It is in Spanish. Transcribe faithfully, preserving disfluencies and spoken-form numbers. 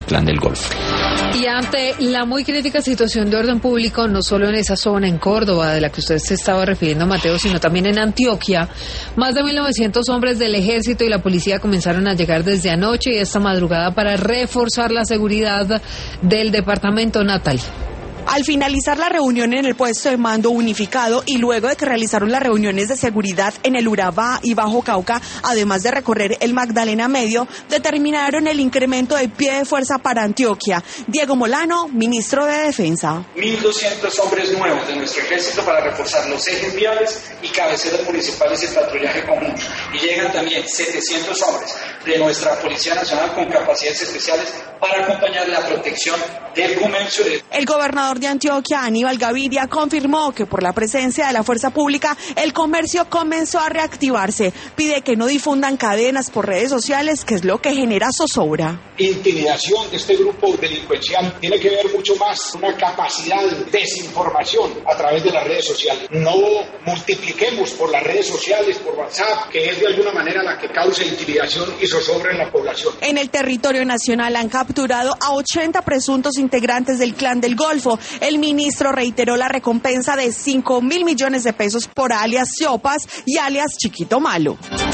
Clan del Golfo. Y ante la muy crítica situación de orden público, no solo en esa zona, en Córdoba, de la que usted se estaba refiriendo, Mateo, sino también en Antioquia, más de mil novecientos hombres del ejército y la policía comenzaron a llegar desde anoche y esta madrugada para reforzar la seguridad del departamento natal. Al finalizar la reunión en el puesto de mando unificado y luego de que realizaron las reuniones de seguridad en el Urabá y Bajo Cauca, además de recorrer el Magdalena Medio, determinaron el incremento de pie de fuerza para Antioquia. Diego Molano, ministro de Defensa. mil doscientos hombres nuevos de nuestro ejército para reforzar los ejes viales y cabeceras municipales y patrullaje común. Y llegan también setecientos hombres de nuestra Policía Nacional con capacidades especiales para acompañar la protección del comercio. El gobernador de Antioquia, Aníbal Gaviria, confirmó que por la presencia de la fuerza pública, el comercio comenzó a reactivarse. Pide que no difundan cadenas por redes sociales, que es lo que genera zozobra. Intimidación de este grupo delincuencial tiene que ver mucho más con una capacidad de desinformación a través de las redes sociales. No multipliquemos por las redes sociales, por WhatsApp, que es de alguna manera la que causa intimidación y zozobra en la población. En el territorio nacional han capturado a ochenta presuntos integrantes del Clan del Golfo. El ministro reiteró la recompensa de cinco mil millones de pesos por alias Siopas y alias Chiquito Malo.